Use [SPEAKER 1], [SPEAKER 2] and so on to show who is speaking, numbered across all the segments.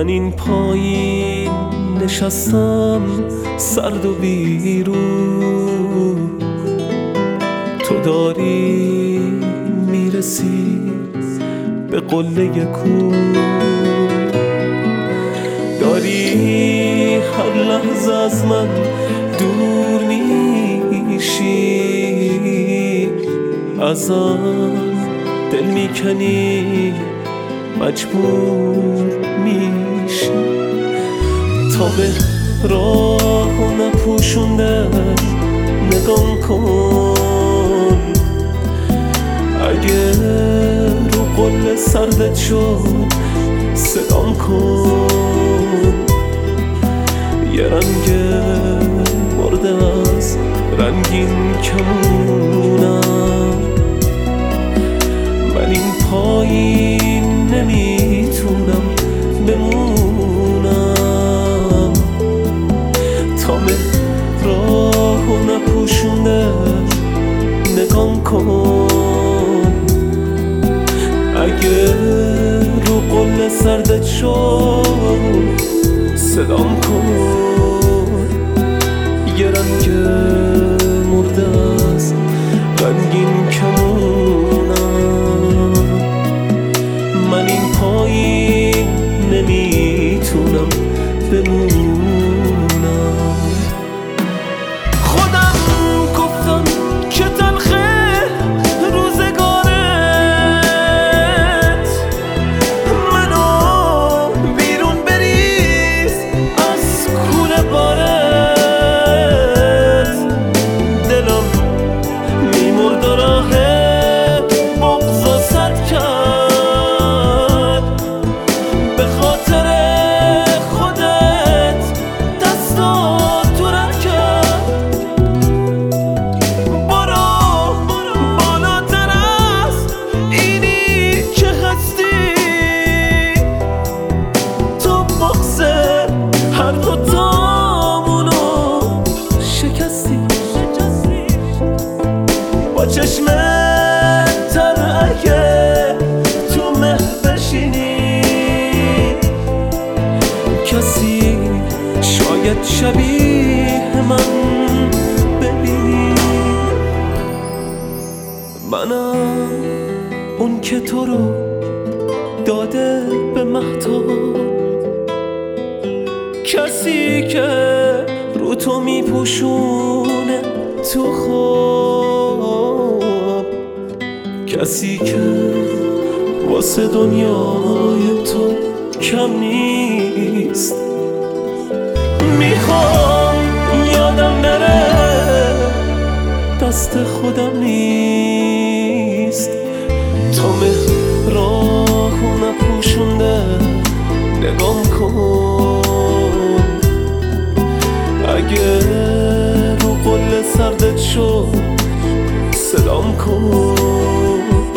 [SPEAKER 1] من این پایین نشستم سرد و بیرون، تو داری میرسی به قله کوه، داری هر لحظه از من دور میشی، ازم دل میکنی مجبور میشی، تا به راه نپوشونده نگام کن، اگه رو قله سردت شد صدام کن، یه رنگ مرده از رنگین کمونم، من این پایین نمیتونم بمونم، تا راه نپوشونده نگام کن، اگه رو قله سردت شد صدام کن، یه رنگ مرده از رنگین کمونم، من این پایین نمیتونم بمونم. خودم گفتم که تلخه روزگارت، منو بیرون بریز از کوره بارت، دلم میمرد و راه بغضا سد کرد، به خاطر خودت دستاتو رد کرد، برو بالاتر از اینی که هستی، تو بغض هر دوتامونو شکستی، با چشم تر اگه تو مه بشینی، کسی شاید شبیه من ببینی، منم اون که تو رو داده به مهتاب، کسی که رو تو میپوشونه تو خواب، کسی که واسه دنیای تو کم نیست، میخوام یادم نره دست خودم نیست، تا راه نپوشونده نگام کن، اگه رو قله سردت شد صدام کن،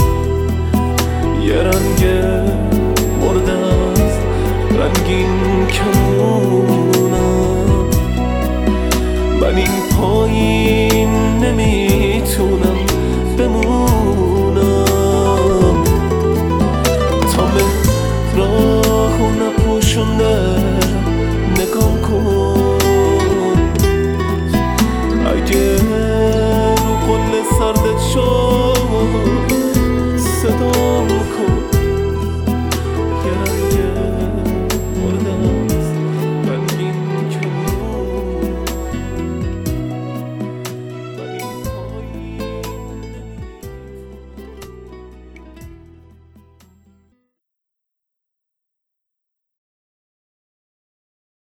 [SPEAKER 1] یه رنگ مرده از رنگین کمونم، من این پایین